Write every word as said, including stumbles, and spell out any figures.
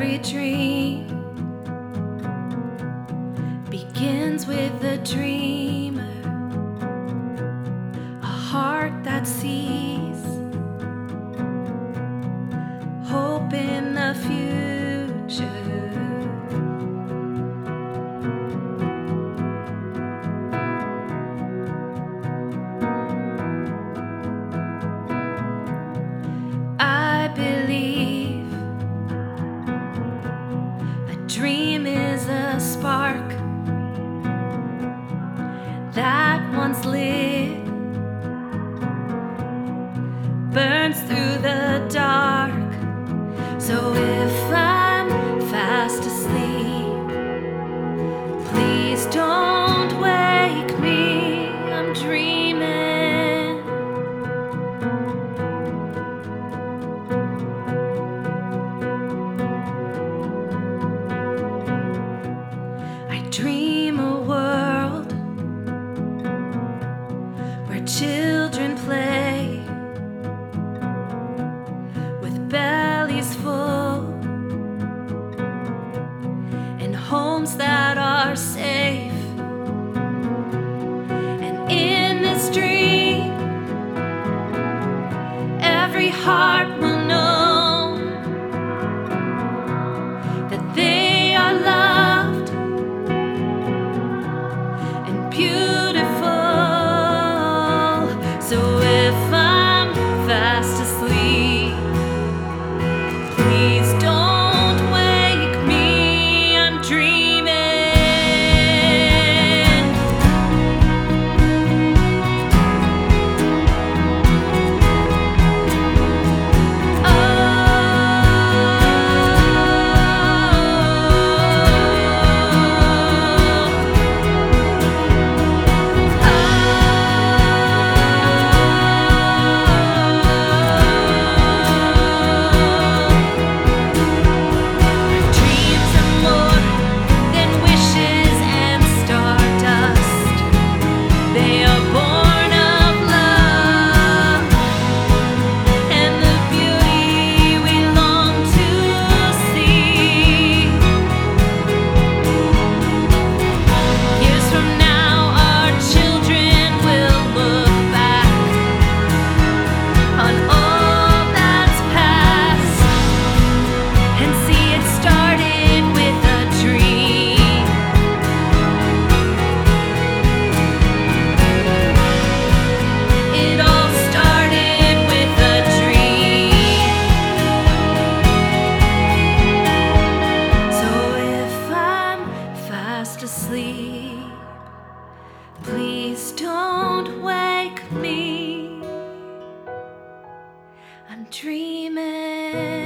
Every dream begins with a dreamer, a heart that sees hope in the future. I believe a dream is a spark that once lit, burns through the dark. So if I'm fast asleep, please don't wake me. I'm dreaming. I dream a world where children play with bellies full and homes that are safe. And in this dream, every heart will know that they are loved and beautiful. So if I'm fast asleep, please don't wake me. I'm dreaming. Asleep, please don't wake me. I'm dreaming.